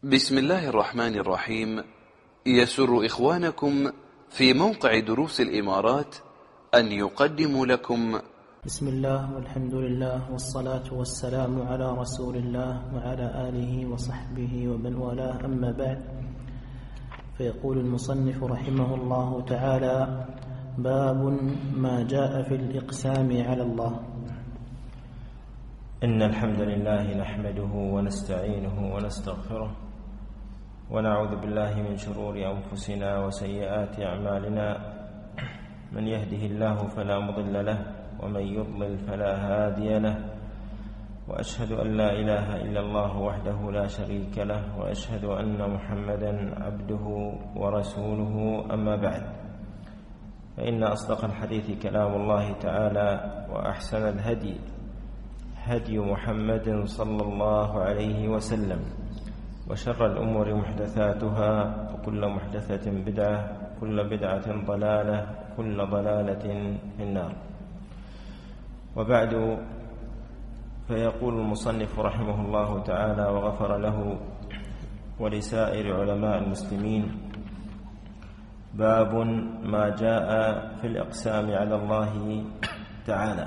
بسم الله الرحمن الرحيم. يسر إخوانكم في موقع دروس الإمارات أن يقدموا لكم بسم الله والحمد لله والصلاة والسلام على رسول الله وعلى آله وصحبه ومن والاه، أما بعد، فيقول المصنف رحمه الله تعالى: باب ما جاء في الإقسام على الله. إن الحمد لله نحمده ونستعينه ونستغفره ونعوذ بالله من شرور أنفسنا وسيئات أعمالنا، من يهده الله فلا مضل له ومن يضلل فلا هادي له، وأشهد أن لا إله إلا الله وحده لا شريك له، وأشهد أن محمدا عبده ورسوله. أما بعد، فإن أصدق الحديث كلام الله تعالى، وأحسن الهدي هدي محمد صلى الله عليه وسلم، وشر الأمور محدثاتها، وكل محدثة بدعة، كل بدعة ضلالة، كل ضلالة في النار. وبعد، فيقول المصنف رحمه الله تعالى وغفر له ولسائر علماء المسلمين: باب ما جاء في الإقسام على الله تعالى.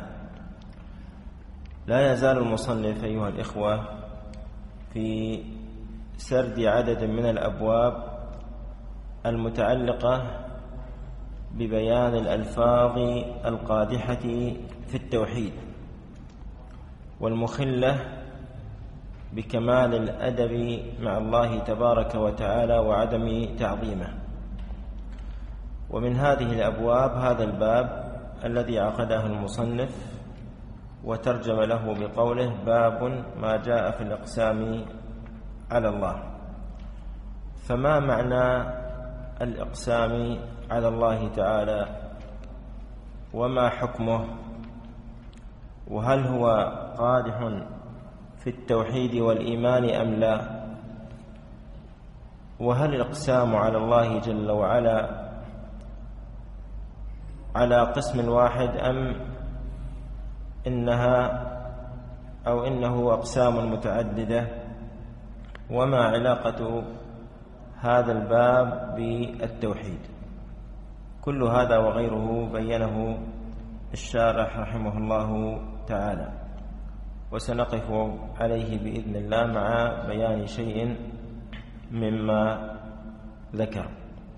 لا يزال المصنف أيها الإخوة في سرد عدد من الأبواب المتعلقة ببيان الألفاظ القادحة في التوحيد والمخلة بكمال الأدب مع الله تبارك وتعالى وعدم تعظيمه. ومن هذه الأبواب هذا الباب الذي عقده المصنف وترجم له بقوله: باب ما جاء في الإقسام على الله. فما معنى الإقسام على الله تعالى؟ وما حكمه؟ وهل هو قادح في التوحيد والإيمان أم لا؟ وهل الإقسام على الله جل وعلا على قسم واحد أم إنه أقسام متعددة؟ وما علاقة هذا الباب بالتوحيد؟ كل هذا وغيره بينه الشارح رحمه الله تعالى، وسنقف عليه بإذن الله مع بيان شيء مما ذكر.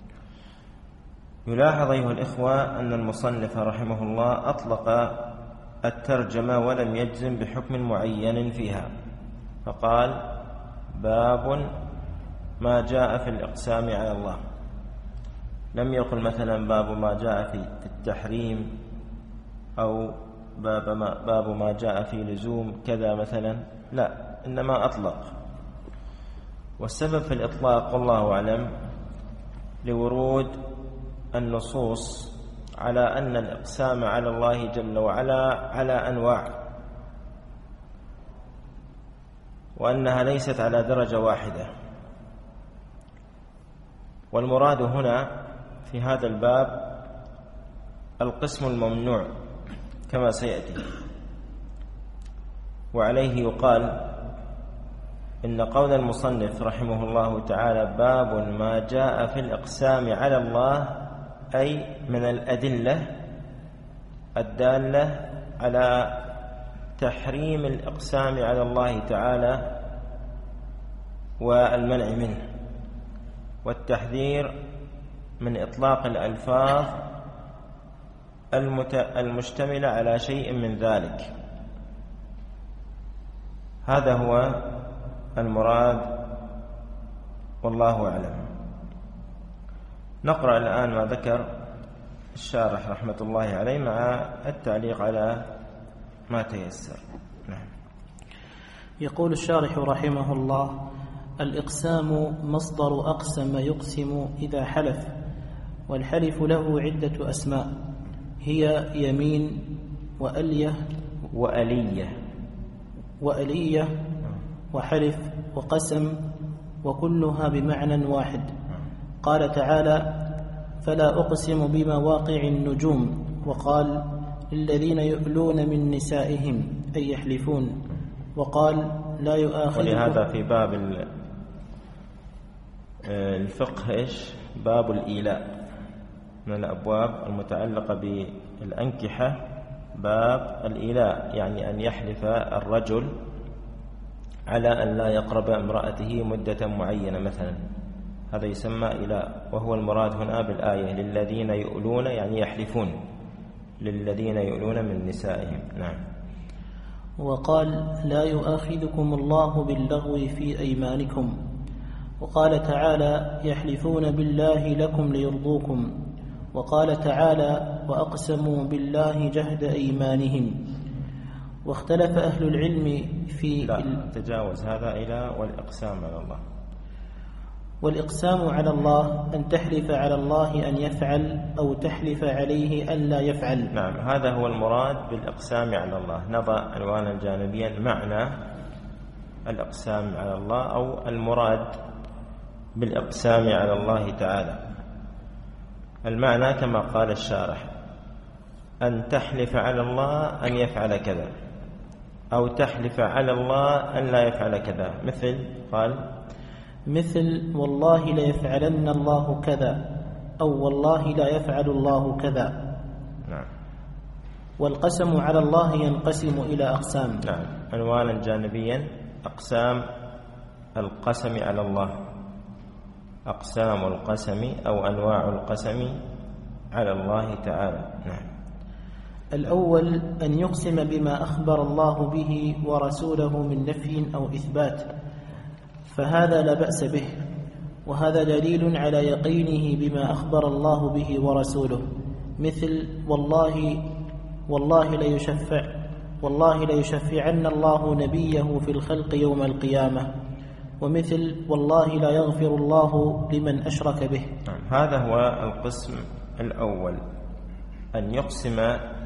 يلاحظ أيها الإخوة أن المصنف رحمه الله أطلق الترجمة ولم يجزم بحكم معين فيها، فقال: باب ما جاء في الإقسام على الله. لم يقل مثلا باب ما جاء في التحريم، أو باب ما جاء في لزوم كذا مثلا، لا، إنما أطلق. والسبب في الإطلاق والله أعلم لورود النصوص على أن الإقسام على الله جل وعلا على أنواع، وأنها ليست على درجة واحدة. والمراد هنا في هذا الباب القسم الممنوع كما سيأتي. وعليه يقال إن قول المصنف رحمه الله تعالى: باب ما جاء في الإقسام على الله، أي من الأدلة الدالة على تحريم الإقسام على الله تعالى والمنع منه، والتحذير من إطلاق الألفاظ المشتملة على شيء من ذلك. هذا هو المراد والله أعلم. نقرأ الآن ما ذكر الشارح رحمة الله عليه مع التعليق على ما تيسر. نعم. يقول الشارح رحمه الله: الإقسام مصدر أقسم يقسم إذا حلف، والحلف له عدة أسماء، هي يمين وألية وحلف وقسم، وكلها بمعنى واحد. قال تعالى: فلا أقسم بمواقع النجوم، وقال: للذين يؤلون من نسائهم أي يحلفون، وقال: لا يؤاخذكم. ولهذا في باب الفقه إيش؟ باب الإيلاء، من الأبواب المتعلقة بالأنكحة باب الإيلاء، يعني أن يحلف الرجل على أن لا يقرب امرأته مدة معينة مثلا، هذا يسمى إيلاء، وهو المراد هنا بالآية للذين يؤلون، يعني يحلفون للذين يؤلون من نسائهم. نعم. وقال لا يؤاخذكم الله باللغو في أيمانكم. وقال تعالى يحلفون بالله لكم ليرضوكم. وقال تعالى وأقسموا بالله جهد أيمانهم. واختلف أهل العلم في تجاوز هذا إلى والإقسام على الله. والإقسام على الله أن تحلف على الله أن يفعل أو تحلف عليه أن لا يفعل. نعم، هذا هو المراد بالإقسام على الله. نضع عنوانا جانبيا معنى الإقسام على الله، أو المراد بالإقسام على الله تعالى. المعنى كما قال الشارح أن تحلف على الله أن يفعل كذا، أو تحلف على الله أن لا يفعل كذا. مثل والله لا يفعلن الله كذا، أو والله لا يفعل الله كذا. نعم. والقسم على الله ينقسم إلى أقسام. نعم، عنوانا جانبيا أقسام القسم على الله، أقسام القسم أو أنواع القسم على الله تعالى. نعم. الأول أن يقسم بما أخبر الله به ورسوله من نفي أو إثبات، فهذا لا بأس به، وهذا دليل على يقينه بما أخبر الله به ورسوله، مثل والله لا يشفعن الله نبيه في الخلق يوم القيامة، ومثل والله لا يغفر الله لمن أشرك به. هذا هو القسم الأول، أن يقسم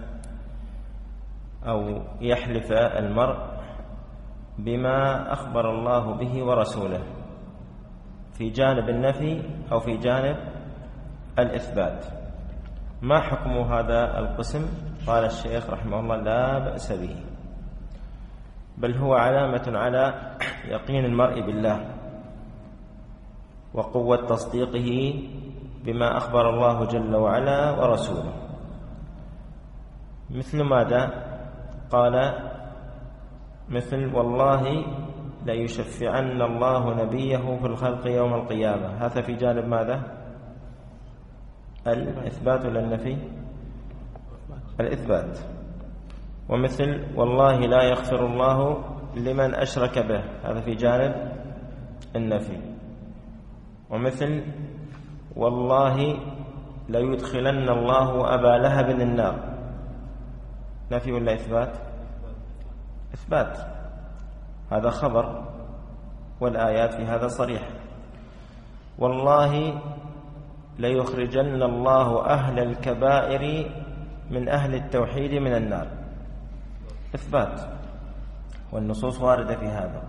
أو يحلف المرء بما أخبر الله به ورسوله في جانب النفي أو في جانب الإثبات. ما حكم هذا القسم؟ قال الشيخ رحمه الله لا بأس به، بل هو علامة على يقين المرء بالله وقوة تصديقه بما أخبر الله جل وعلا ورسوله. مثل ماذا؟ قال مثل والله لا يشفعن الله نبيه في الخلق يوم القيامة، هذا في جانب ماذا؟ الإثبات ولا النفي؟ الإثبات. ومثل والله لا يغفر الله لمن أشرك به، هذا في جانب النفي. ومثل والله لا يدخلن الله أبا لهب النار، نفي ولا إثبات؟ إثبات، هذا خبر والآيات في هذا صريحة. والله ليخرجن الله أهل الكبائر من أهل التوحيد من النار، إثبات، والنصوص واردة في هذا.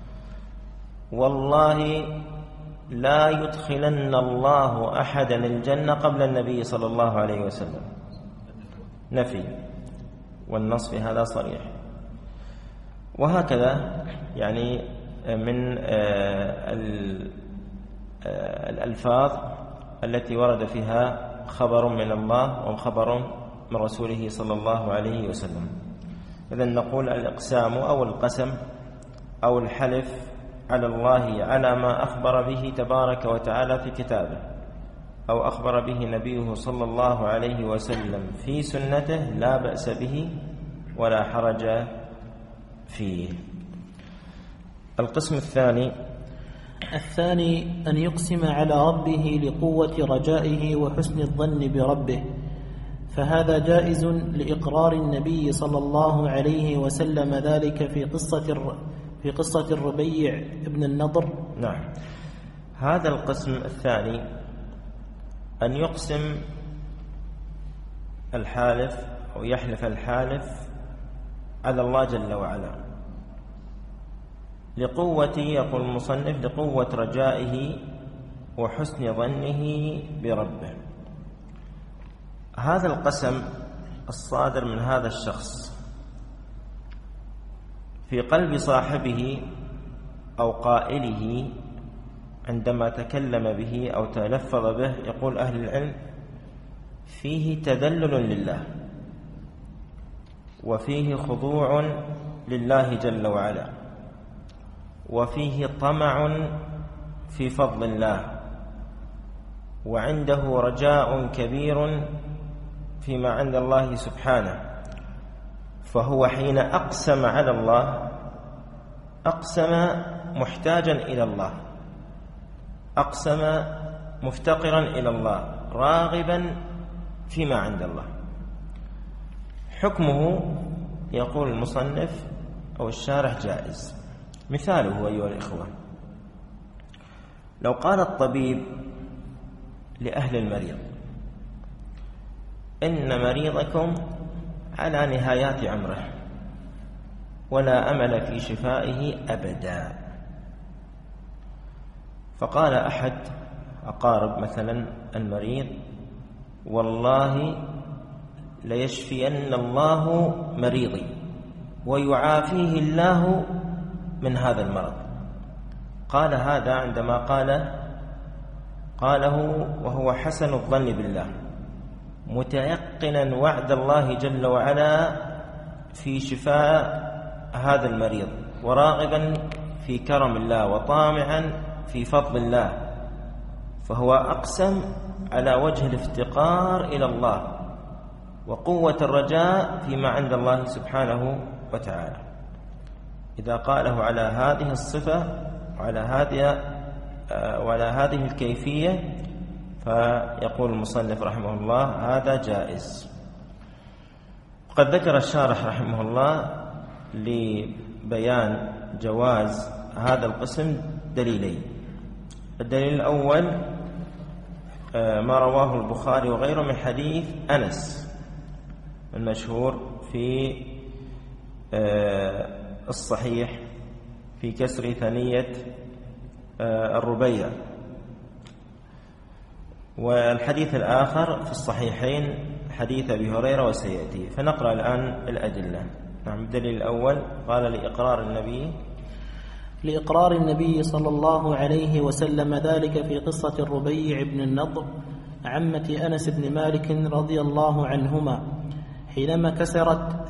والله لا يدخلن الله أحدا الجنة قبل النبي صلى الله عليه وسلم، نفي، والنص في هذا صريح. وهكذا يعني من الألفاظ التي ورد فيها خبر من الله وخبر من رسوله صلى الله عليه وسلم. إذن نقول الإقسام أو القسم أو الحلف على الله على ما أخبر به تبارك وتعالى في كتابه أو أخبر به نبيه صلى الله عليه وسلم في سنته لا بأس به ولا حرج فيه. القسم الثاني أن يقسم على ربه لقوة رجائه وحسن الظن بربه، فهذا جائز لإقرار النبي صلى الله عليه وسلم ذلك في قصة الربيع ابن النضر. نعم، هذا القسم الثاني أن يقسم الحالف أو يحلف الحالف على الله جل وعلا لقوة، يقول المصنف، لقوة رجائه وحسن ظنه بربه. هذا القسم الصادر من هذا الشخص في قلب صاحبه أو قائله عندما تكلم به أو تلفظ به يقول أهل العلم فيه تذلل لله، وفيه خضوع لله جل وعلا، وفيه طمع في فضل الله، وعنده رجاء كبير فيما عند الله سبحانه. فهو حين أقسم على الله أقسم محتاجا إلى الله، أقسم مفتقرا إلى الله، راغبا فيما عند الله. حكمه يقول المصنف أو الشارح جائز. مثاله أيها الإخوة، لو قال الطبيب لأهل المريض إن مريضكم على نهايات عمره ولا أمل في شفائه أبدا، فقال أحد أقارب مثلا المريض والله ليشفين الله مريضي ويعافيه الله من هذا المرض، قال هذا عندما قاله وهو حسن الظن بالله، متيقنا وعد الله جل وعلا في شفاء هذا المريض، وراغبا في كرم الله، وطامعا في فضل الله، فهو أقسم على وجه الافتقار إلى الله وقوة الرجاء فيما عند الله سبحانه وتعالى. إذا قاله على هذه الصفة وعلى هذه الكيفية فيقول المصنف رحمه الله هذا جائز. وقد ذكر الشارح رحمه الله لبيان جواز هذا القسم دليلين. الدليل الأول ما رواه البخاري وغيره من حديث أنس المشهور في الصحيح في كسر ثنية الربيع، والحديث الآخر في الصحيحين حديث أبي هريرة وسيأتي. فنقرأ الآن الأدلة. نعم. الدليل الأول قال لإقرار النبي صلى الله عليه وسلم ذلك في قصة الربيع بن النضر عمة أنس بن مالك رضي الله عنهما حينما كسرت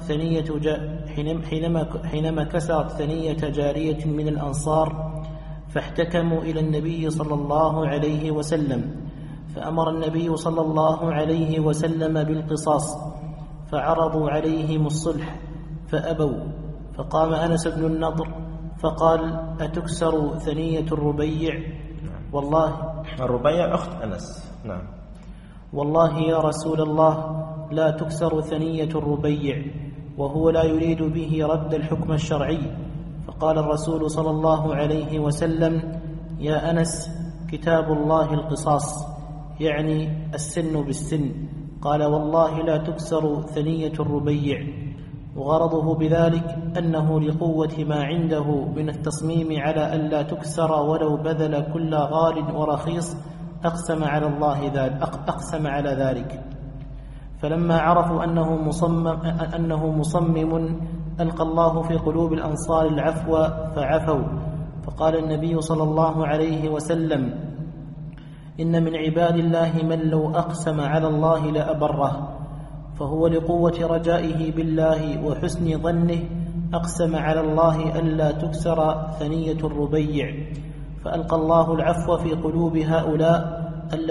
ثنية جارية من الأنصار، فاحتكموا إلى النبي صلى الله عليه وسلم، فأمر النبي صلى الله عليه وسلم بالقصاص، فعرضوا عليهم الصلح فأبوا، فقام أنس بن النضر فقال أتكسر ثنية الربيع؟ والله الربيع أخت أنس. نعم. والله يا رسول الله لا تكسر ثنية الربيع، وهو لا يريد به رد الحكم الشرعي. فقال الرسول صلى الله عليه وسلم يا أنس كتاب الله القصاص، يعني السن بالسن. قال والله لا تكسر ثنية الربيع، وغرضه بذلك أنه لقوة ما عنده من التصميم على ألا تكسر ولو بذل كل غال ورخيص أقسم على ذلك. فلما عرفوا أنه مصمم ألقى الله في قلوب الأنصار العفو فعفوا. فقال النبي صلى الله عليه وسلم إن من عباد الله من لو أقسم على الله لأبره، فهو لقوة رجائه بالله وحسن ظنه أقسم على الله ألا تكسر ثنية الربيع، فألقى الله العفو في قلوب هؤلاء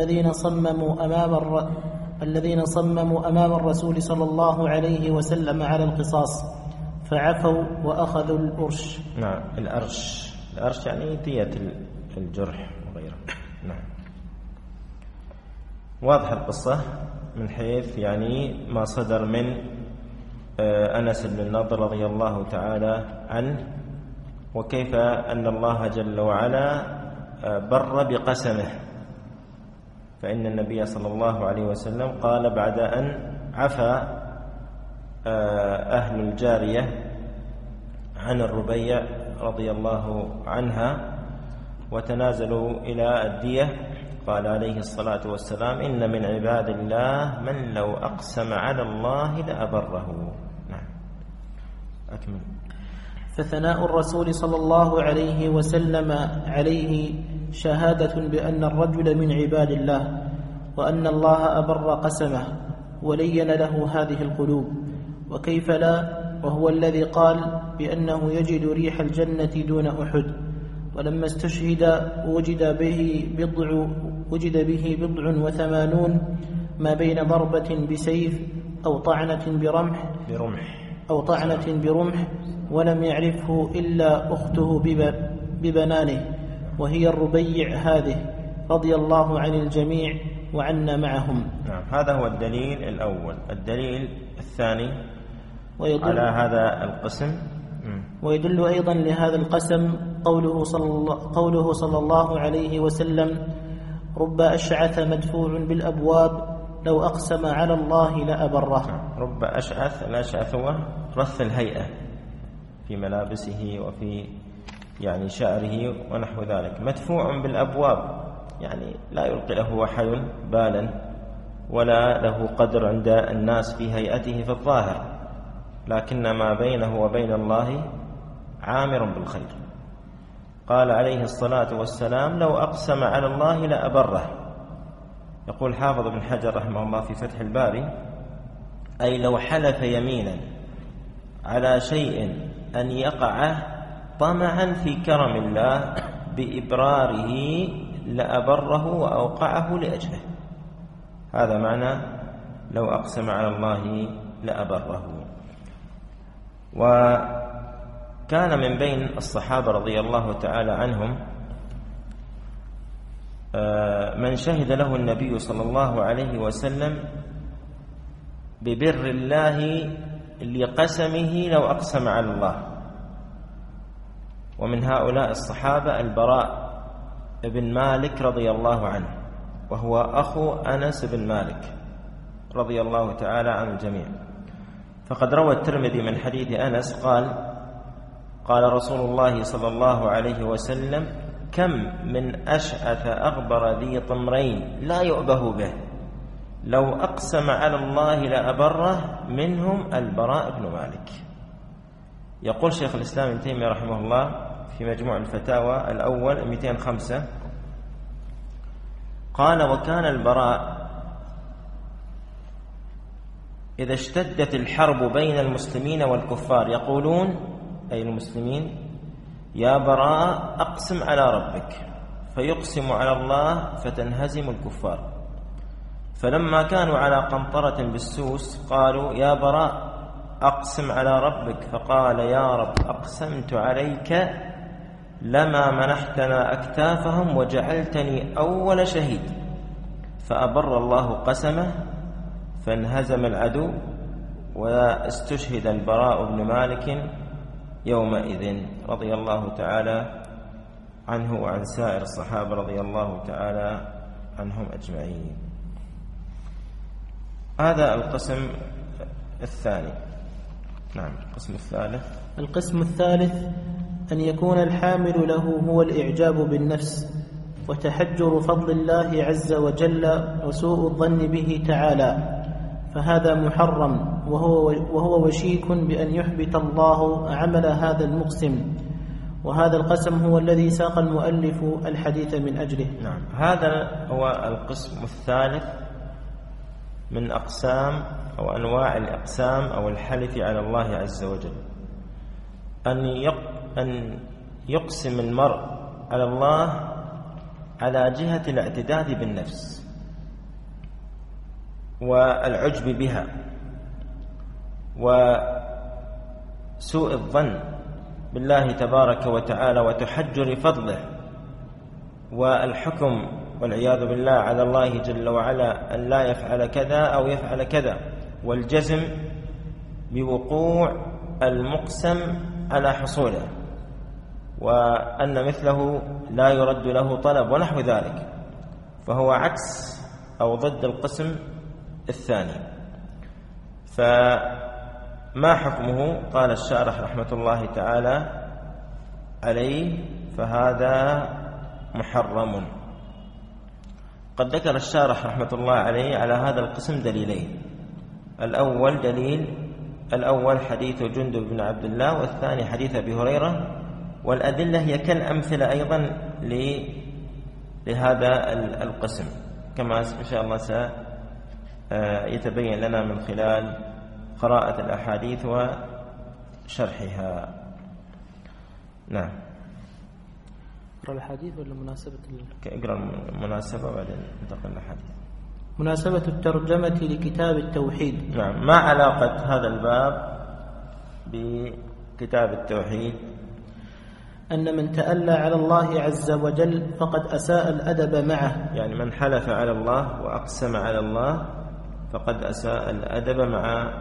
الذين صمموا أمام الرسول صلى الله عليه وسلم على القصاص، فعفوا وأخذوا الأرش. نعم. الأرش يعني دية الجرح وغيره. نعم. واضح القصة من حيث يعني ما صدر من أنس بن النضر رضي الله تعالى عنه، وكيف أن الله جل وعلا بر بقسمه. فإن النبي صلى الله عليه وسلم قال بعد أن عفى أهل الجارية عن الربيع رضي الله عنها وتنازلوا إلى الدية، قال عليه الصلاة والسلام إن من عباد الله من لو أقسم على الله لأبره. نعم. أكمل. فثناء الرسول صلى الله عليه وسلم عليه شهادة بأن الرجل من عباد الله، وأن الله أبر قسمه ولين له هذه القلوب. وكيف لا، وهو الذي قال بأنه يجد ريح الجنة دون أحد، ولما استشهد وجد به 87 ما بين ضربة بسيف أو طعنة برمح، ولم يعرفه إلا أخته ببنانه، وهي الربيع هذه، رضي الله عن الجميع وعنا معهم. نعم، هذا هو الدليل الأول. الدليل الثاني على هذا القسم، ويدل أيضا لهذا القسم قوله صلى الله عليه وسلم: رب أشعث مدفوع بالأبواب لو أقسم على الله لأبره. رب أشعث، الأشعث هو رث الهيئة في ملابسه وفي شعره ونحو ذلك. مدفوع بالأبواب يعني لا يلقي له وحي بالا ولا له قدر عند الناس في هيئته في الظاهر، لكن ما بينه وبين الله عامر بالخير. قال عليه الصلاة والسلام: لو أقسم على الله لأبره. يقول حافظ بن حجر رحمه الله في فتح الباري: أي لو حلف يمينا على شيء أن يقع طمعا في كرم الله بإبراره لأبره وأوقعه لأجله. هذا معنى لو أقسم على الله لأبره. وكان من بين الصحابة رضي الله تعالى عنهم من شهد له النبي صلى الله عليه وسلم ببر الله لقسمه لو أقسم على الله. ومن هؤلاء الصحابة البراء بن مالك رضي الله عنه، وهو أخو أنس بن مالك رضي الله تعالى عن الجميع. فقد روى الترمذي من حديث أنس قال رسول الله صلى الله عليه وسلم: كم من أشعث أغبر ذي طمرين لا يؤبه به لو أقسم على الله لأبره، منهم البراء بن مالك. يقول شيخ الإسلام ابن تيمية رحمه الله في مجموع الفتاوى الأول 205: قال: وكان البراء إذا اشتدت الحرب بين المسلمين والكفار يقولون، أي المسلمين: يا براء أقسم على ربك، فيقسم على الله فتنهزم الكفار. فلما كانوا على قنطرة بالسوس قالوا: يا براء أقسم على ربك، فقال: يا رب أقسمت عليك لما منحتنا أكتافهم وجعلتني أول شهيد. فأبر الله قسمه فانهزم العدو، واستشهد البراء بن مالك يومئذ، رضي الله تعالى عنه وعن سائر الصحابة رضي الله تعالى عنهم أجمعين. هذا القسم الثاني. نعم، القسم الثالث. القسم الثالث أن يكون الحامل له هو الإعجاب بالنفس وتحجر فضل الله عز وجل وسوء الظن به تعالى، فهذا محرم، وهو وشيك بأن يحبط الله عمل هذا المقسم. وهذا القسم هو الذي ساق المؤلف الحديث من أجله. نعم، هذا هو القسم الثالث من أقسام أو أنواع الأقسام أو الحلف على الله عز وجل، أن يقسم المرء على الله على جهة الاعتداد بالنفس والعجب بها وسوء الظن بالله تبارك وتعالى وتحجر فضله، والحكم والعياذ بالله على الله جل وعلا أن لا يفعل كذا أو يفعل كذا، والجزم بوقوع المقسم على حصوله، وأن مثله لا يرد له طلب ونحو ذلك، فهو عكس أو ضد القسم الثاني. فما حكمه؟ قال الشارح رحمة الله تعالى عليه: فهذا محرم. قد ذكر الشارح رحمة الله عليه على هذا القسم دليلين. الأول حديث جندب بن عبد الله، والثاني حديث أبي هريرة، والأدلة هي كالأمثلة أيضا لهذا القسم، كما إن شاء الله سيتبين لنا من خلال قراءة الأحاديث وشرحها. نعم. اقرأ الحديث ولا مناسبة اقرأ المناسبة وبعدين ننتقل للحديث. مناسبة الترجمة لكتاب التوحيد. نعم. ما علاقة هذا الباب بكتاب التوحيد؟ أن من تألى على الله عز وجل فقد أساء الأدب معه، يعني من حلف على الله وأقسم على الله فقد أساء الأدب مع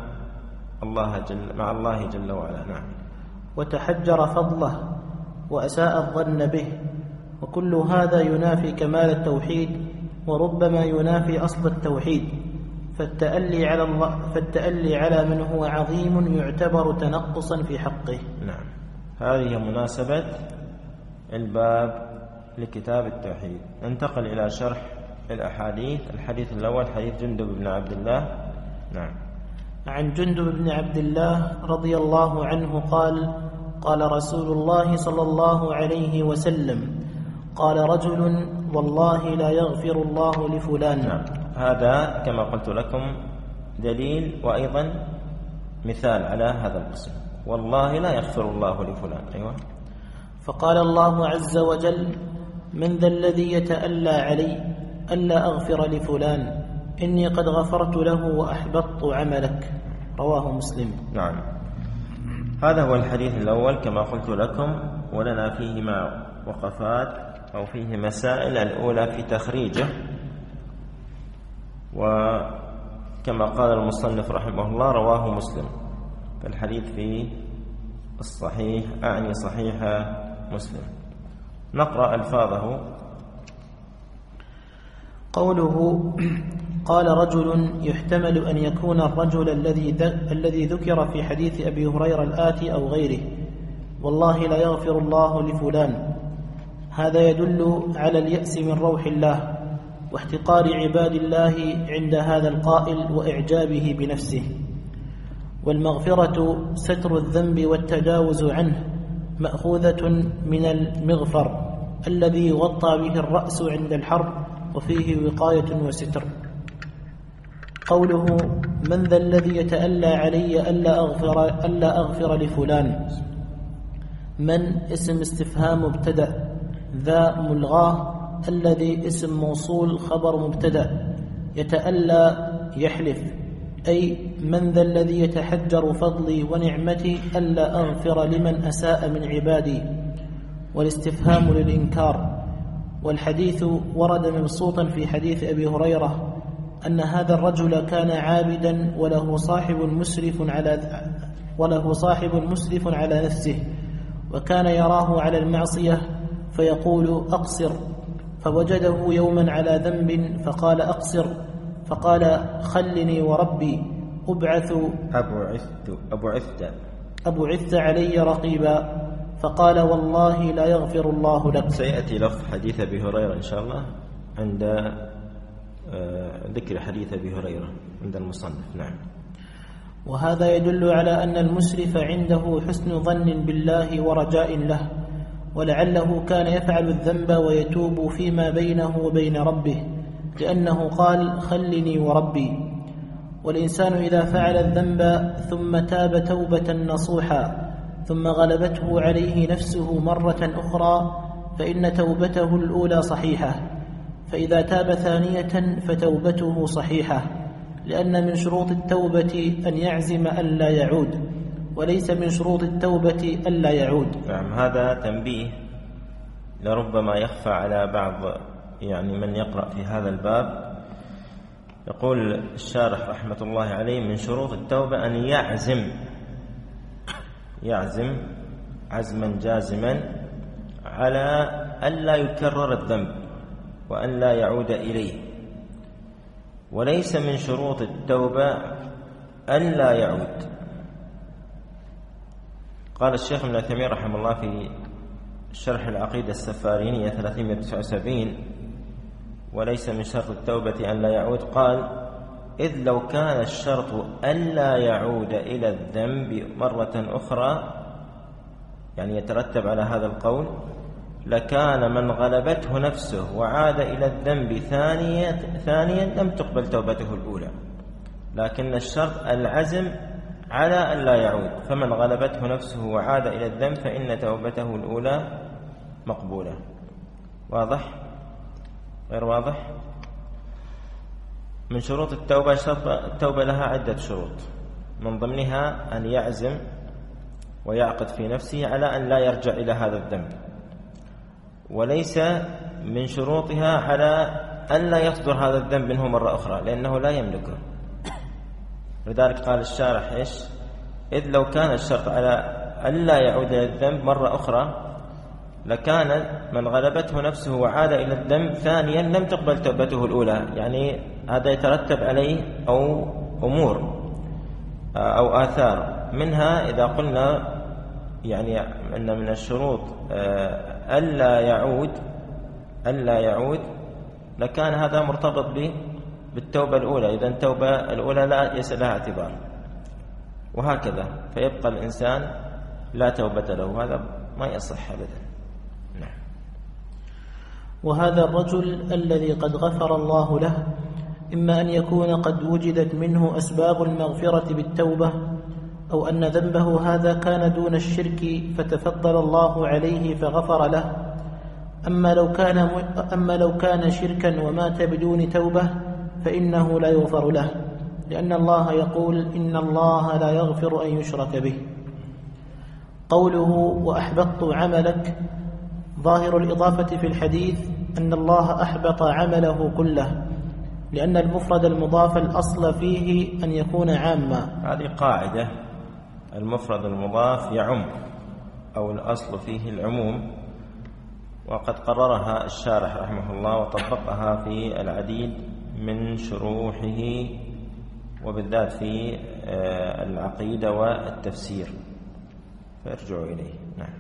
الله جل وعلا. نعم. وتحجر فضله وأساء الظن به، وكل هذا ينافي كمال التوحيد وربما ينافي أصل التوحيد، فالتألي على من هو عظيم يعتبر تنقصا في حقه. نعم. هذه مناسبة الباب لكتاب التوحيد. ننتقل إلى شرح الأحاديث. الحديث الأول حديث جندب بن عبد الله. نعم. عن جندب بن عبد الله رضي الله عنه قال: قال رسول الله صلى الله عليه وسلم: قال رجل: والله لا يغفر الله لفلان. نعم. هذا كما قلت لكم دليل وأيضا مثال على هذا القسم، والله لا يغفر الله لفلان. أيوة. فقال الله عز وجل: من ذا الذي يتألى علي ألا أغفر لفلان إني قد غفرت له وأحبطت عملك. رواه مسلم. نعم. هذا هو الحديث الأول كما قلت لكم، ولنا فيه مع وقفات أو فيه مسائل. الأولى في تخريجه، وكما قال المصنف رحمه الله رواه مسلم، فالحديث في الصحيح أعني صحيح مسلم. نقرأ ألفاظه. قوله: قال رجل، يحتمل أن يكون الرجل الذي ذكر في حديث أبي هريرة الآتي أو غيره: والله لا يغفر الله لفلان. هذا يدل على اليأس من روح الله واحتقار عباد الله عند هذا القائل وإعجابه بنفسه. والمغفرة ستر الذنب والتجاوز عنه، مأخوذة من المغفر الذي يغطى به الرأس عند الحرب، وفيه وقاية وستر. قوله: من ذا الذي يتألى علي ألا أغفر لفلان. من اسم استفهام مبتدأ، ذا ملغاه، الذي اسم موصول خبر مبتدأ، يتألى يحلف، أي من ذا الذي يتحجر فضلي ونعمتي ألا أغفر لمن أساء من عبادي. والاستفهام للإنكار. والحديث ورد مبسوطا في حديث أبي هريرة أن هذا الرجل كان عابدا وله صاحب مسرف على نفسه، وكان يراه على المعصية فيقول: أقصر، فوجده يوما على ذنب فقال: أقصر، فقال: خلني وربي أبعثت علي رقيبا، فقال: والله لا يغفر الله لك. سيأتي لفظ حديث أبي هريرة إن شاء الله عند ذكر حديث أبي هريرة عند المصنف. نعم. وهذا يدل على أن المسرف عنده حسن ظن بالله ورجاء له، ولعله كان يفعل الذنب ويتوب فيما بينه وبين ربه، لأنه قال: خلني وربي. والإنسان إذا فعل الذنب ثم تاب توبة نصوحا ثم غلبته عليه نفسه مرة أخرى فإن توبته الأولى صحيحة، فإذا تاب ثانية فتوبته صحيحة، لأن من شروط التوبة أن يعزم ألا يعود، وليس من شروط التوبة ألا يعود. نعم. هذا تنبيه لربما يخفى على بعض من يقرأ في هذا الباب. يقول الشارح رحمة الله عليه: من شروط التوبة أن يعزم عزما جازما على أن لا يكرر الذنب وأن لا يعود إليه، وليس من شروط التوبة أن لا يعود. قال الشيخ ابن عثيمين رحمه الله في شرح العقيدة السفارينية 379: وليس من شرط التوبة أن لا يعود، قال: إذ لو كان الشرط أن لا يعود إلى الذنب مرة أخرى، يعني يترتب على هذا القول لكان من غلبته نفسه وعاد إلى الذنب ثانيا لم تقبل توبته الأولى، لكن الشرط العزم على أن لا يعود، فمن غلبته نفسه وعاد إلى الذنب فإن توبته الأولى مقبولة. واضح؟ غير واضح؟ من شروط التوبة لها عدة شروط، من ضمنها أن يعزم ويعقد في نفسه على أن لا يرجع إلى هذا الذنب، وليس من شروطها على أن لا يصدر هذا الذنب منه مرة أخرى، لأنه لا يملكه. لذلك قال الشارح إيش؟ إذ لو كان الشرط على أن لا يعود إلى الذنب مرة أخرى لكان من غلبته نفسه وعاد إلى الذنب ثانيا لم تقبل توبته الأولى. يعني هذا يترتب عليه أو أمور أو آثار، منها إذا قلنا يعني أن من الشروط ألا يعود لكان هذا مرتبط بالتوبة الأولى، إذا التوبة الأولى لا ليس لها اعتبار، وهكذا فيبقى الإنسان لا توبة له، هذا ما يصح أبدا. نعم. وهذا الرجل الذي قد غفر الله له إما أن يكون قد وجدت منه أسباب المغفرة بالتوبة، أو أن ذنبه هذا كان دون الشرك فتفضل الله عليه فغفر له. أما لو كان شركا ومات بدون توبة فإنه لا يغفر له، لأن الله يقول إن الله لا يغفر أن يشرك به. قوله وأحبطت عملك، ظاهر الإضافة في الحديث أن الله أحبط عمله كله، لأن المفرد المضاف الأصل فيه أن يكون عاما. هذه قاعدة، المفرد المضاف يعم أو الأصل فيه العموم، وقد قررها الشارح رحمه الله وطبقها في العديد من شروحه، وبالذات في العقيدة والتفسير، فارجعوا إليه. نعم.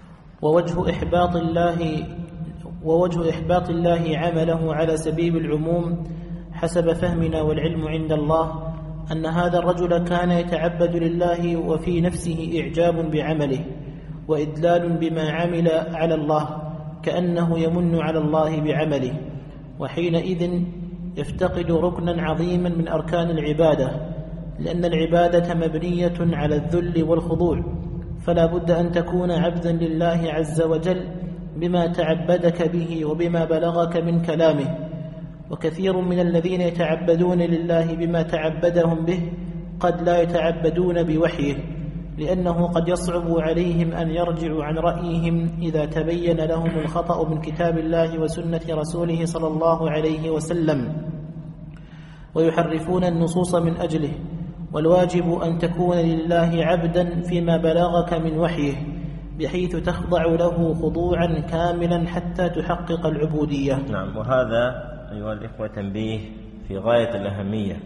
ووجه إحباط الله عمله على سبيل العموم حسب فهمنا والعلم عند الله أن هذا الرجل كان يتعبد لله وفي نفسه إعجاب بعمله وإدلال بما عمل على الله، كأنه يمن على الله بعمله، وحينئذ يفتقد ركنا عظيما من أركان العبادة، لأن العبادة مبنية على الذل والخضوع، فلا بد أن تكون عبدا لله عز وجل بما تعبدك به وبما بلغك من كلامه. وكثير من الذين يتعبدون لله بما تعبدهم به قد لا يتعبدون بوحيه، لأنه قد يصعب عليهم أن يرجعوا عن رأيهم إذا تبين لهم الخطأ من كتاب الله وسنة رسوله صلى الله عليه وسلم، ويحرفون النصوص من أجله. والواجب أن تكون لله عبدا فيما بلغك من وحيه، بحيث تخضع له خضوعا كاملا حتى تحقق العبودية. نعم. وهذا أيها الإخوة تنبيه في غاية الأهمية،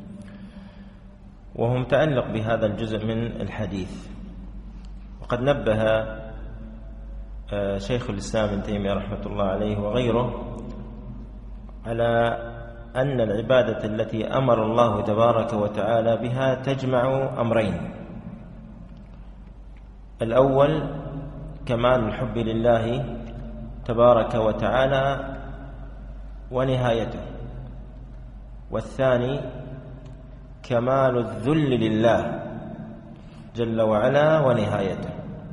وهو متعلق بهذا الجزء من الحديث. وقد نبه شيخ الإسلام ابن تيمية رحمة الله عليه وغيره على أن العبادة التي أمر الله تبارك وتعالى بها تجمع أمرين: الأول كمال الحب لله تبارك وتعالى ونهايته، والثاني كمال الذل لله جل وعلا ونهايته.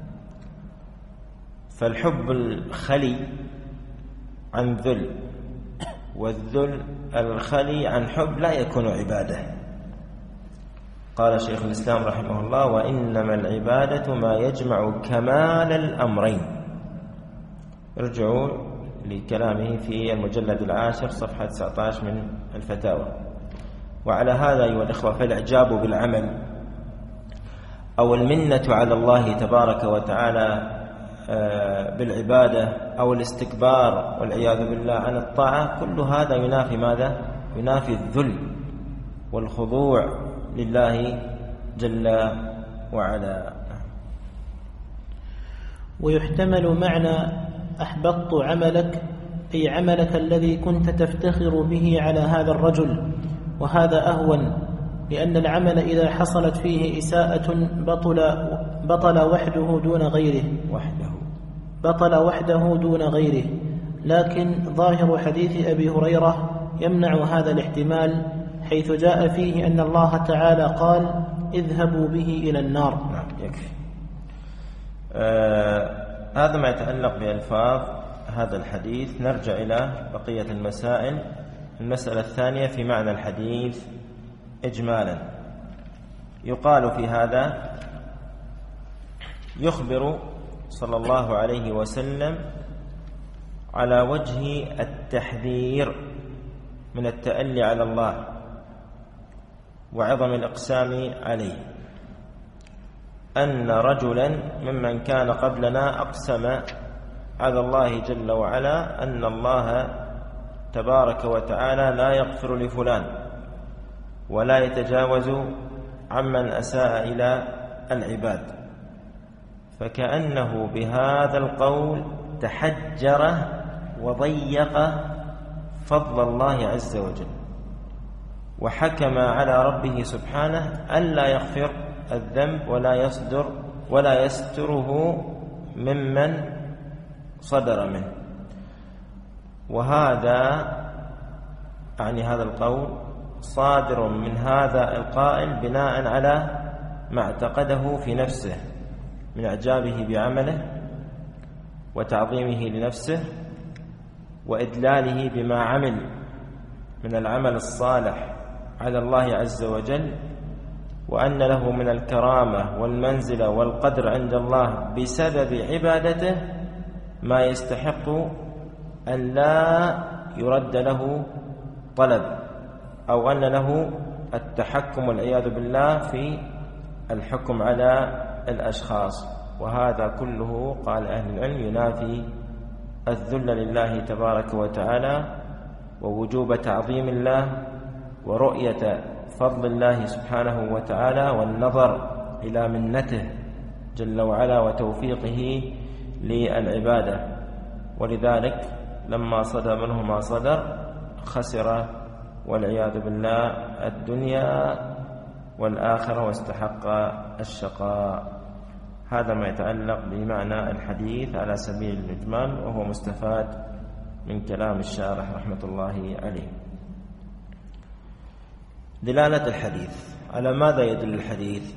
فالحب الخلي عن ذل والذل الخلي عن حب لا يكون عبادة. قال شيخ الإسلام رحمه الله: وإنما العبادة ما يجمع كمال الأمرين. ارجعوا لكلامه في المجلد 10 صفحة 19 من الفتاوى. وعلى هذا أيها الإخوة فالإعجاب بالعمل أو المنة على الله تبارك وتعالى بالعبادة أو الاستكبار والعياذ بالله عن الطاعة، كل هذا ينافي ماذا؟ ينافي الذل والخضوع لله جل وعلا. ويحتمل معنى أحبطت عملك أي عملك الذي كنت تفتخر به على هذا الرجل، وهذا أهون، لأن العمل إذا حصلت فيه إساءة بطل وحده دون غيره. بطل وحده دون غيره، لكن ظاهر حديث أبي هريرة يمنع هذا الاحتمال، حيث جاء فيه أن الله تعالى قال: اذهبوا به إلى النار. نعم، يكفي. هذا ما يتعلق بألفاظ هذا الحديث. نرجع إلى بقية المسائل. المسألة الثانية في معنى الحديث إجمالا. يقال في هذا: يخبر صلى الله عليه وسلم على وجه التحذير من التألي على الله وعظم الإقسام عليه، أن رجلا ممن كان قبلنا أقسم على الله جل وعلا أن الله تبارك وتعالى لا يغفر لفلان ولا يتجاوز عمن أساء إلى العباد، فكأنه بهذا القول تحجر وضيق فضل الله عز وجل، وحكم على ربه سبحانه ألا يغفر الذنب ولا يستره ممن صدر منه. وهذا يعني هذا القول صادر من هذا القائل بناء على ما اعتقده في نفسه من إعجابه بعمله وتعظيمه لنفسه وإدلاله بما عمل من العمل الصالح على الله عز وجل، وأن له من الكرامة والمنزلة والقدر عند الله بسبب عبادته ما يستحق أن لا يرد له طلب، أو أن له التحكم والعياذ بالله في الحكم على الأشخاص. وهذا كله قال أهل العلم ينافي الذل لله تبارك وتعالى ووجوب تعظيم الله ورؤية فضل الله سبحانه وتعالى والنظر إلى منته جل وعلا وتوفيقه للعبادة. ولذلك لما صدر منه ما صدر خسر والعياذ بالله الدنيا والآخرة واستحق الشقاء. هذا ما يتعلق بمعنى الحديث على سبيل الإجمال، وهو مستفاد من كلام الشارح رحمة الله عليه. دلالة الحديث على ماذا يدل الحديث؟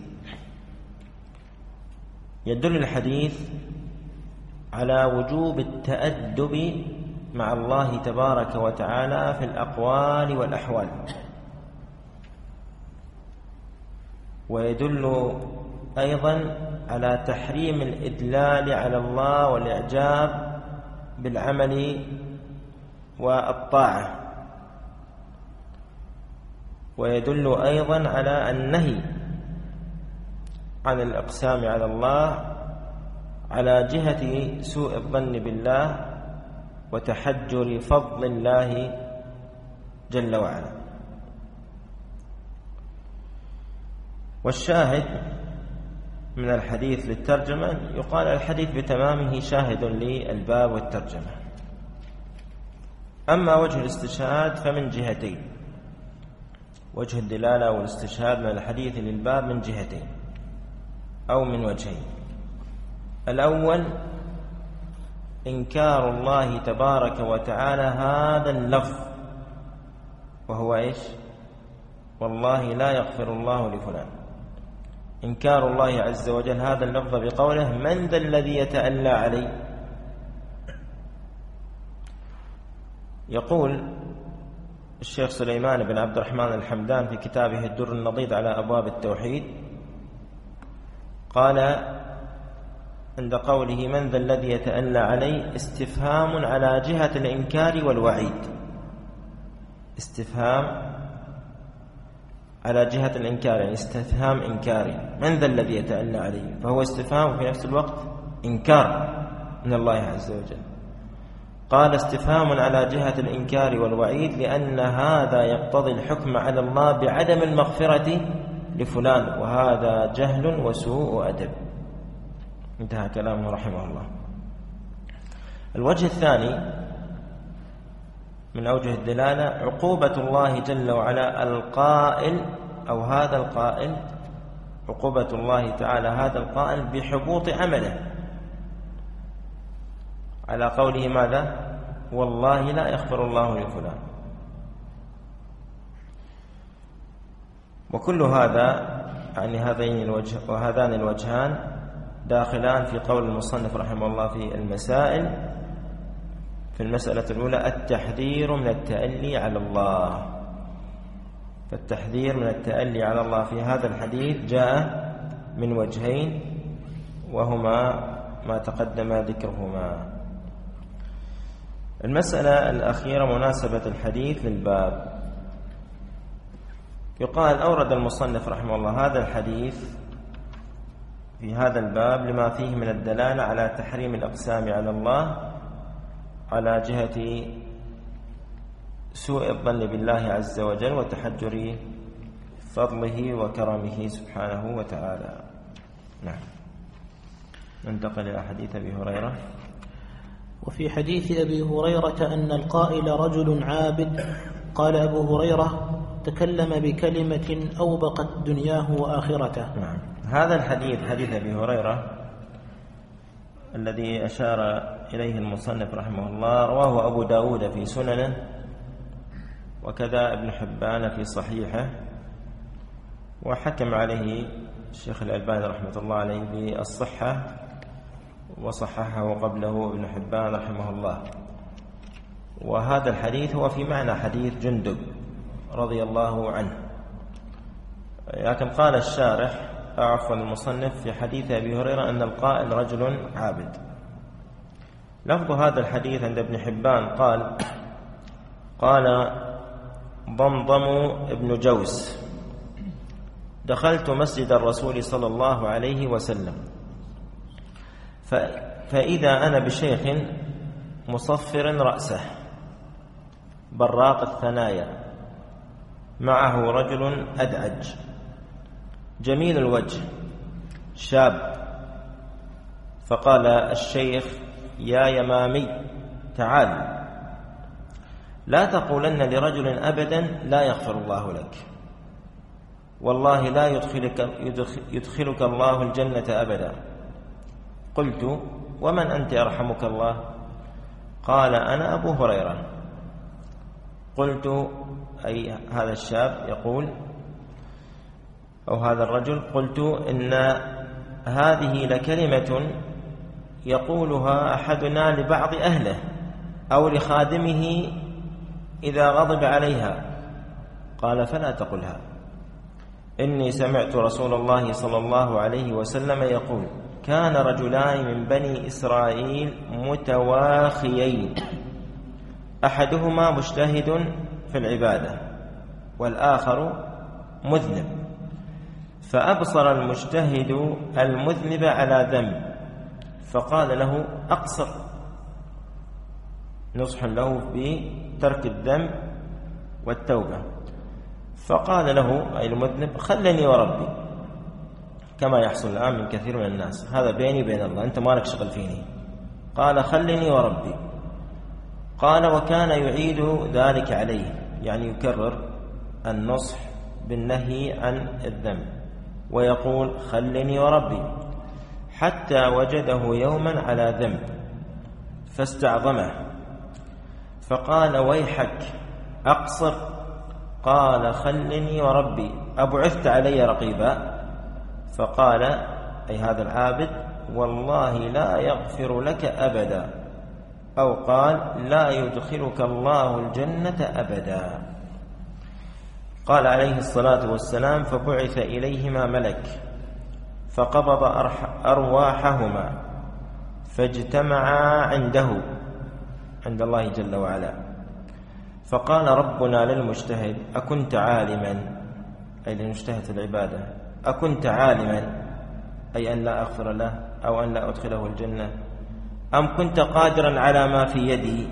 يدل الحديث على وجوب التأدب مع الله تبارك وتعالى في الأقوال والأحوال، ويدل أيضا على تحريم الإدلال على الله والإعجاب بالعمل والطاعة، ويدل أيضا على النهي عن الإقسام على الله على جهة سوء الظن بالله وتحجر فضل الله جل وعلا. والشاهد من الحديث للترجمة يقال الحديث بتمامه شاهد للباب والترجمة. أما وجه الاستشهاد فمن جهتين، وجه الدلالة والاستشهاد من الحديث للباب من جهتين أو من وجهين. الأول إنكار الله تبارك وتعالى هذا اللفظ، وهو إيش؟ والله لا يغفر الله لفلان. إنكار الله عز وجل هذا اللفظ بقوله: من ذا الذي يتألى علي؟ يقول الشيخ سليمان بن عبد الرحمن الحمدان في كتابه الدر النضيد على أبواب التوحيد، قال عند قوله: من ذا الذي يتألى علي، استفهام على جهة الإنكار والوعيد. استفهام على جهة الإنكار، يعني استفهام إنكاري. من ذا الذي يتألى علي، فهو استفهام في نفس الوقت إنكار من الله عز وجل. قال: استفهام على جهة الإنكار والوعيد لأن هذا يقتضي الحكم على الله بعدم المغفرة لفلان، وهذا جهل وسوء أدب. انتهى كلامه رحمه الله. الوجه الثاني من أوجه الدلالة عقوبة الله جل وعلا القائل، أو هذا القائل، عقوبة الله تعالى هذا القائل بحبوط عمله على قوله ماذا؟ والله لا يغفر الله لفلان. وكل هذا يعني هذان الوجهان داخلان في قول المصنف رحمه الله في المسائل. في المسألة الأولى التحذير من التألي على الله، فالتحذير من التألي على الله في هذا الحديث جاء من وجهين، وهما ما تقدم ذكرهما. المسألة الأخيرة مناسبة الحديث للباب. يقال أورد المصنف رحمه الله هذا الحديث في هذا الباب لما فيه من الدلالة على تحريم الأقسام على الله على جهة سوء الظن بالله عز وجل وتحجر فضله وكرمه سبحانه وتعالى. نعم. ننتقل إلى حديث أبي هريرة. وفي حديث أبي هريرة أن القائل رجل عابد، قال أبو هريرة تكلم بكلمة أوبقت دنياه وآخرته. نعم. هذا الحديث حديث أبي هريرة الذي أشار إليه المصنف رحمه الله رواه أبو داود في سننه، وكذا ابن حبان في صحيحه، وحكم عليه الشيخ الألباني رحمة الله عليه بالصحة، وصححه قبله ابن حبان رحمه الله. وهذا الحديث هو في معنى حديث جندب رضي الله عنه، لكن قال الشارح عفوا المصنف في حديث أبي هريرة أن القائل رجل عابد. لفظ هذا الحديث عند ابن حبان قال ضمضم ابن جوس دخلت مسجد الرسول صلى الله عليه وسلم فإذا أنا بشيخ مصفر رأسه براق الثنايا معه رجل أدعج جميل الوجه شاب، فقال الشيخ يا يمامي تعال لا تقولن لرجل أبدا لا يغفر الله لك، والله لا يدخلك الله الجنة أبدا. قلت ومن أنت يرحمك الله؟ قال أنا أبو هريرة. قلت أي هذا الشاب يقول أو هذا الرجل قلت إن هذه لكلمة يقولها أحدنا لبعض أهله أو لخادمه إذا غضب عليها. قال فلا تقلها، إني سمعت رسول الله صلى الله عليه وسلم يقول كان رجلان من بني إسرائيل متواخيين أحدهما مجتهد في العبادة والآخر مذنب، فأبصر المجتهد المذنب على ذنب فقال له أقصر، نصح له بترك الذنب والتوبة. فقال له أي المذنب خلني وربي، كما يحصل الآن من كثير من الناس، هذا بيني بين الله أنت مالك شغل فيني. قال خلني وربي. قال وكان يعيد ذلك عليه، يعني يكرر النصح بالنهي عن الذنب ويقول خلني وربي، حتى وجده يوما على ذنب فاستعظمه فقال ويحك أقصر. قال خلني وربي أبعثت علي رقيبا؟ فقال أي هذا العابد والله لا يغفر لك أبدا، أو قال لا يدخلك الله الجنة أبدا. قال عليه الصلاة والسلام فبعث إليهما ملك فقبض أرواحهما فاجتمعا عنده عند الله جل وعلا، فقال ربنا للمجتهد أكنت عالما، أي للمجتهد في العبادة، أكنت عالما أي أن لا أغفر له أو أن لا أدخله الجنة، أم كنت قادرا على ما في يدي،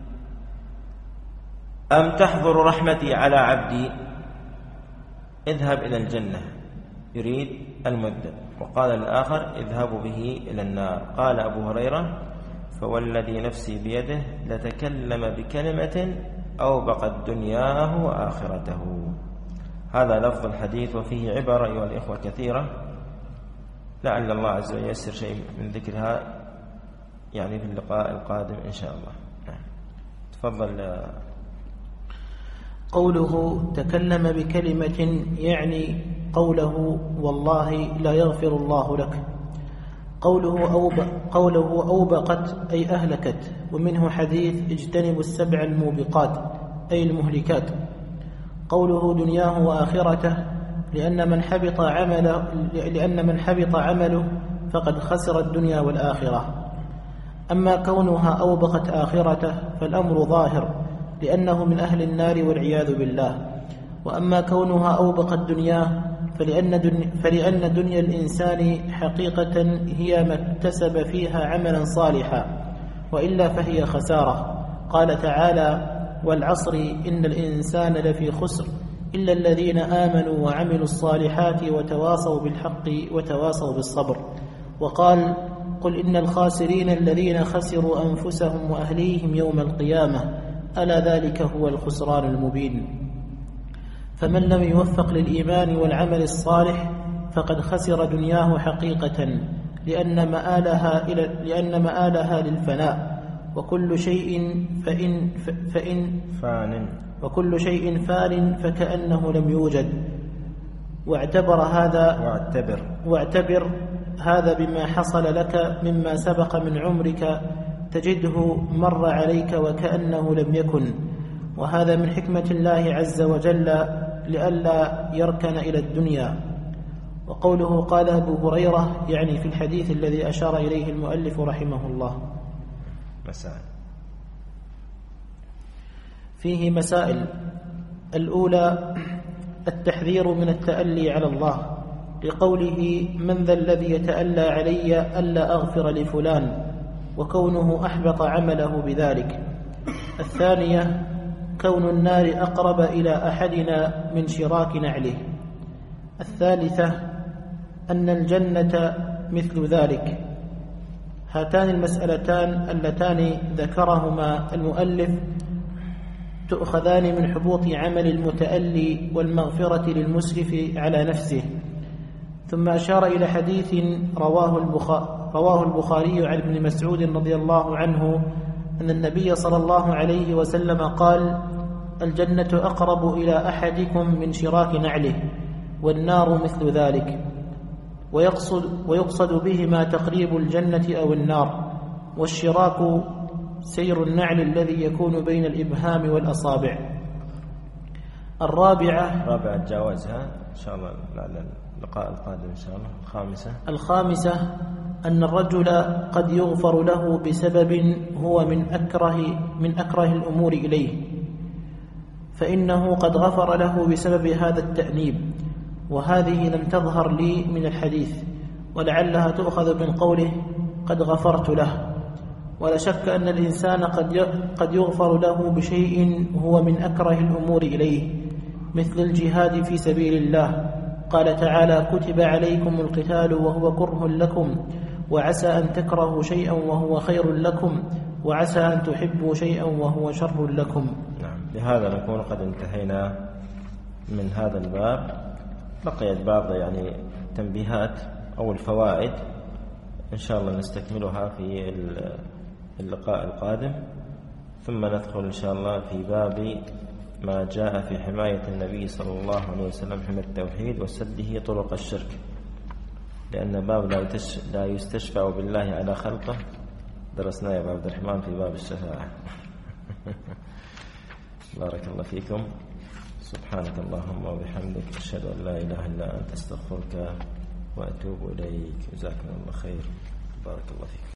أم تحضر رحمتي على عبدي؟ اذهب إلى الجنة، يريد المذنب. وقال الآخر اذهبوا به إلى النار. قال أبو هريرة فوالذي نفسي بيده لتكلم بكلمة أوبقت دنياه وآخرته. هذا لفظ الحديث، وفيه عبارة أيها الإخوة كثيرة، لعل الله عز وجل ييسر شيء من ذكرها يعني في اللقاء القادم إن شاء الله. تفضل. قوله تكلم بكلمة يعني قوله والله لا يغفر الله لك. قوله أوبقت أي أهلكت، ومنه حديث اجتنبوا السبع الموبقات أي المهلكات. قوله دنياه وآخرته لأن من حبط عمله فقد خسر الدنيا والآخرة. أما كونها أوبقت آخرته فالأمر ظاهر لأنه من أهل النار والعياذ بالله. وأما كونها أوبقت دنياه فلأن دنيا الإنسان حقيقة هي ما اكتسب فيها عملا صالحا، وإلا فهي خسارة. قال تعالى والعصر إن الإنسان لفي خسر إلا الذين آمنوا وعملوا الصالحات وتواصوا بالحق وتواصوا بالصبر. وقال قل إن الخاسرين الذين خسروا أنفسهم وأهليهم يوم القيامة ألا ذلك هو الخسران المبين. فمن لم يوفق للإيمان والعمل الصالح فقد خسر دنياه حقيقة، لأن مآلها للفناء، وكل شيء فان فكأنه لم يوجد. واعتبر هذا بما حصل لك مما سبق من عمرك تجده مر عليك وكأنه لم يكن، وهذا من حكمة الله عز وجل لئلا يركن إلى الدنيا. وقوله قال أبو هريرة يعني في الحديث الذي أشار إليه المؤلف رحمه الله. فيه مسائل. الأولى التحذير من التألي على الله، لقوله من ذا الذي يتألى علي ألا أغفر لفلان، وكونه أحبط عمله بذلك. الثانية كون النار أقرب إلى أحدنا من شراك نعله. الثالثة أن الجنة مثل ذلك. هاتان المسألتان اللتان ذكرهما المؤلف تؤخذان من حبوط عمل المتألي والمغفرة للمسرف على نفسه. ثم أشار إلى حديث رواه البخاري عن ابن مسعود رضي الله عنه أن النبي صلى الله عليه وسلم قال الجنة أقرب إلى أحدكم من شراك نعله، والنار مثل ذلك. ويقصد بهما تقريب الجنة أو النار، والشراك سير النعل الذي يكون بين الإبهام والأصابع. الرابعة تجاوزها إن شاء الله على اللقاء القادم إن شاء الله. الخامسة أن الرجل قد يغفر له بسبب هو من أكره الأمور إليه، فإنه قد غفر له بسبب هذا التأنيب، وهذه لم تظهر لي من الحديث، ولعلها تؤخذ من قوله قد غفرت له. ولا شك أن الإنسان قد يغفر له بشيء هو من أكره الأمور إليه، مثل الجهاد في سبيل الله. قال تعالى كتب عليكم القتال وهو كره لكم، وعسى أن تكرهوا شيئا وهو خير لكم، وعسى أن تحبوا شيئا وهو شر لكم. نعم، بهذا نكون قد انتهينا من هذا الباب. بقيت بعض تنبيهات أو الفوائد إن شاء الله نستكملها في اللقاء القادم، ثم ندخل إن شاء الله في باب ما جاء في حماية النبي صلى الله عليه وسلم حماية التوحيد وسده طرق الشرك، لأن باب لا يستشفع بالله على خلقه درسناه يا عبد الرحمن في باب الشفاعة. بارك الله فيكم. سبحانك اللهم وبحمدك أشهد أن لا إله إلا أنت أستغفرك وأتوب إليك. جزاكم الله خير. بارك الله فيكم.